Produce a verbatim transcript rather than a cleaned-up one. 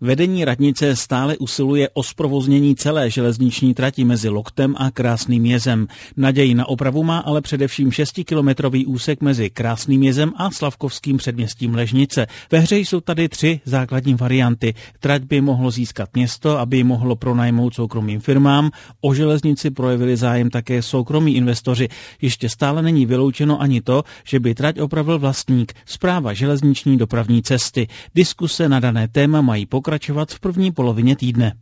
Vedení radnice stále usiluje o zprovoznění celé železniční trati mezi Loktem a Krásným Jezem. Naději na opravu má ale především šestikilometrový úsek mezi Krásným Jezem a Slavkovským předměstím Ležnice. Ve hře jsou tady tři základní varianty. Trať by mohlo získat město, aby ji mohlo pronajmout soukromým firmám. O železnici projevili zájem také soukromí investoři. Ještě stále není vyloučeno ani to, že by trať opravil vlastník, Správa železniční dopravní cesty. Diskuse na dané téma mají pokračovat v první polovině týdne.